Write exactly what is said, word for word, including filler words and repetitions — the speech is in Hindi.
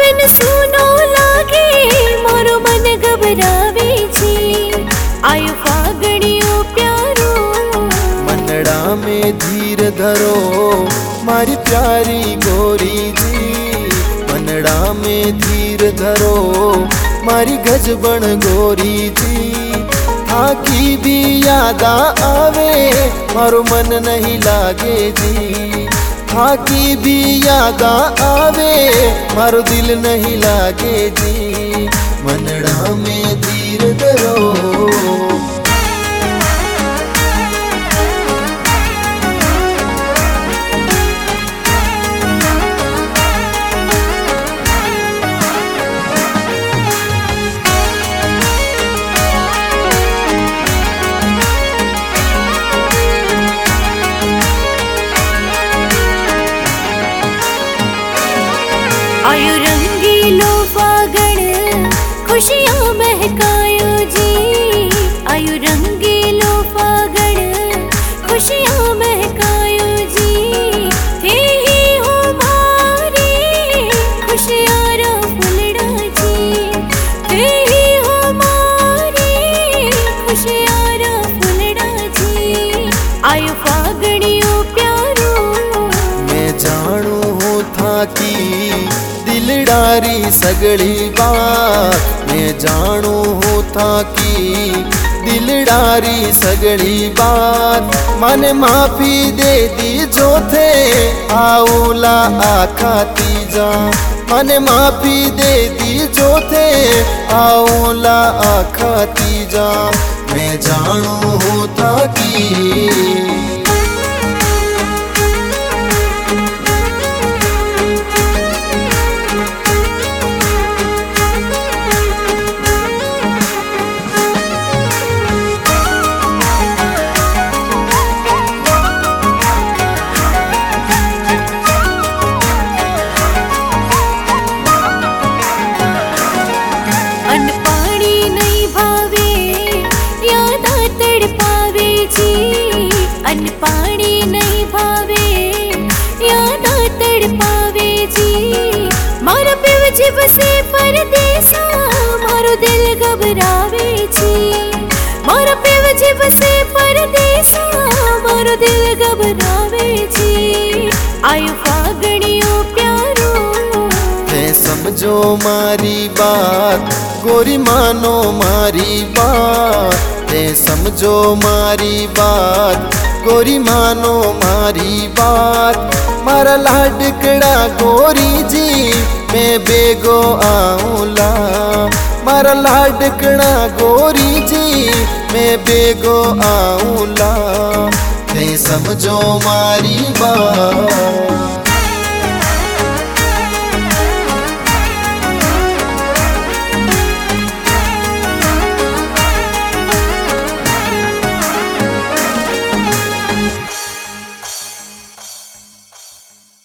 बिन सुनो लागे मोरो मन घबरावे छी। आयो फागणियो प्यारो मनड़ा में धीर धरो मारी प्यारी गोरी जी। मनड़ा में धीर धरो मारी गजबन गोरी जी। थाकी भी याद आवे मारो मन नहीं लागे जी। थाकी भी याद आवे मारो दिल नहीं लागे जी। मनड़ा में धीर धरो। आयो रंगीलो फागण खुशियाँ महकायो जी। आयो रंगीलो फागण खुशियाँ महकायो जी। हे ही हो मारी खुशियारा फुलड़ा जी। हे ही हो मारी खुशियारा फुलड़ा जी। आयो फागणियो प्यारो मैं जानू हूँ था कि दिलडारी सगली बात। मैं जानू हूँ था कि दिलडारी सगली बात। मन माफी दे दी जो थे आउला आखा तीजा। मन माफी दे दी जो थे आउला आखा तीजा। मैं जानू हूँ था कि अन्न पानी नहीं भावे याद तड़पावे जी। मारो पिव जिब से परदेसा मारो दिल घबरावे जी। मारो पिव जिब से परदेसा मारो दिल घबरावे जी। आयो फागणियो प्यारो ते समझो मारी बात गोरी मानो मारी बात। ते समझो मारी बात गोरी मानो मारी बात। मारा लाडकड़ा गोरी जी मैं बेगो आऊला। मारा लाडकड़ा गोरी जी मैं बेगो आऊला। ते समझो मारी बात।